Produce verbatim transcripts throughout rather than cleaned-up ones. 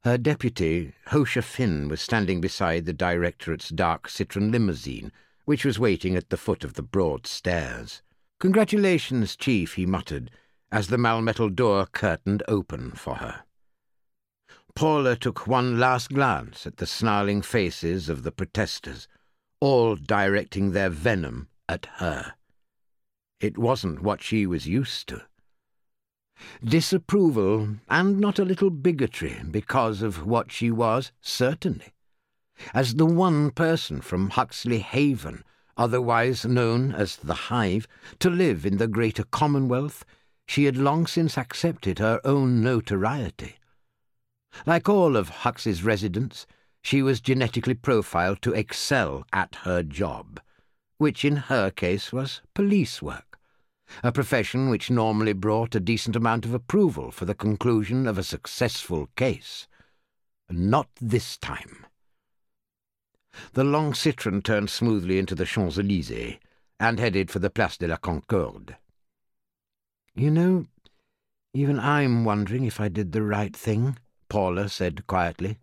Her deputy, Hosha Finn, was standing beside the directorate's dark Citroën limousine, which was waiting at the foot of the broad stairs. "Congratulations, Chief," he muttered, as the Malmetal door curtained open for her. Paula took one last glance at the snarling faces of the protesters, all directing their venom at her. It wasn't what she was used to. Disapproval, and not a little bigotry because of what she was, certainly. As the one person from Huxley Haven, otherwise known as the Hive, to live in the greater Commonwealth, she had long since accepted her own notoriety. Like all of Huxley's residents, she was genetically profiled to excel at her job, which in her case was police work, a profession which normally brought a decent amount of approval for the conclusion of a successful case. Not this time. The long Citroën turned smoothly into the Champs-Élysées and headed for the Place de la Concorde. "You know, even I'm wondering if I did the right thing," Paula said quietly.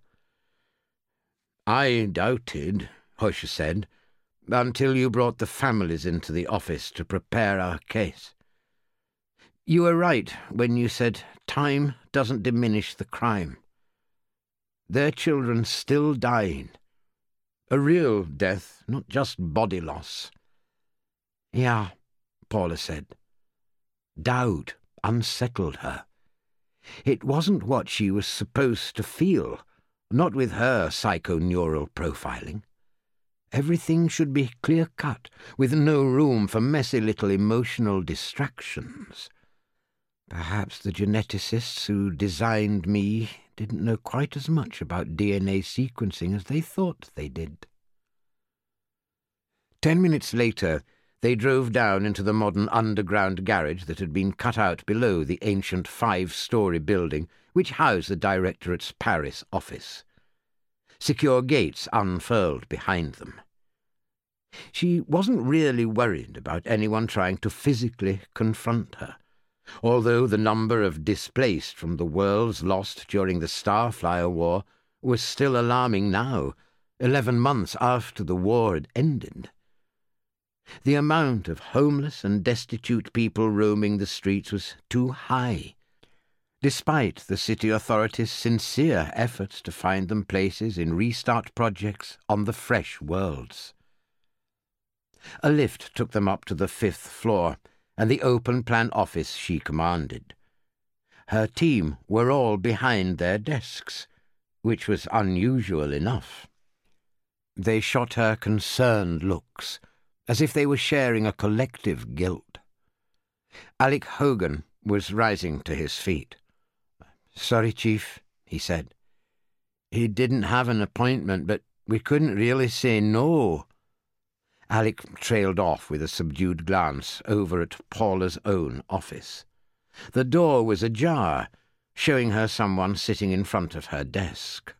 "I doubted," Hosha said, "until you brought the families into the office to prepare our case. You were right when you said time doesn't diminish the crime. Their children still dying. A real death, not just body loss." "Yeah," Paula said. Doubt unsettled her. It wasn't what she was supposed to feel, not with her psychoneural profiling. Everything should be clear-cut, with no room for messy little emotional distractions. Perhaps the geneticists who designed me didn't know quite as much about D N A sequencing as they thought they did. Ten minutes later, they drove down into the modern underground garage that had been cut out below the ancient five-story building which housed the Directorate's Paris office. Secure gates unfurled behind them. She wasn't really worried about anyone trying to physically confront her, although the number of displaced from the worlds lost during the Starflyer War was still alarming now, eleven months after the war had ended. The amount of homeless and destitute people roaming the streets was too high, despite the city authorities' sincere efforts to find them places in restart projects on the fresh worlds. A lift took them up to the fifth floor and the open-plan office she commanded. Her team were all behind their desks, which was unusual enough. They shot her concerned looks, as if they were sharing a collective guilt. Alec Hogan was rising to his feet. "Sorry, Chief," he said. "He didn't have an appointment, but we couldn't really say no." Alec trailed off with a subdued glance over at Paula's own office. The door was ajar, showing her someone sitting in front of her desk.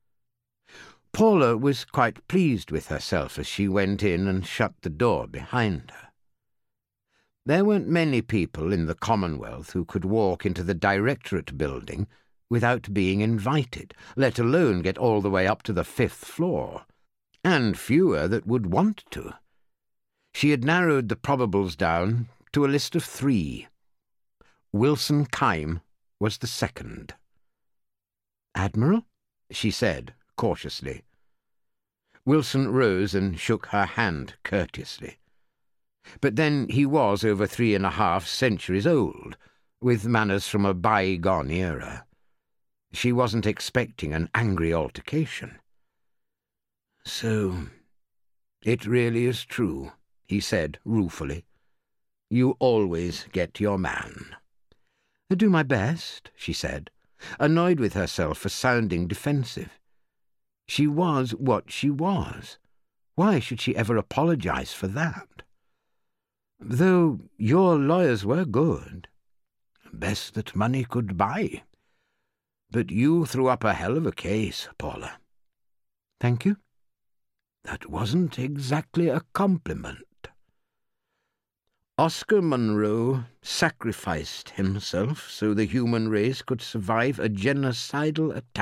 Paula was quite pleased with herself as she went in and shut the door behind her. There weren't many people in the Commonwealth who could walk into the Directorate building without being invited, let alone get all the way up to the fifth floor, and fewer that would want to. She had narrowed the probables down to a list of three. Wilson Kime was the second. "Admiral?" she said cautiously. Wilson rose and shook her hand courteously. But then he was over three and a half centuries old, with manners from a bygone era. She wasn't expecting an angry altercation. "So, it really is true," he said ruefully. "You always get your man." "I do my best," she said, annoyed with herself for sounding defensive. She was what she was. Why should she ever apologize for that? "Though your lawyers were good. Best that money could buy. But you threw up a hell of a case, Paula." "Thank you." "That wasn't exactly a compliment." Oscar Munro sacrificed himself so the human race could survive a genocidal attack.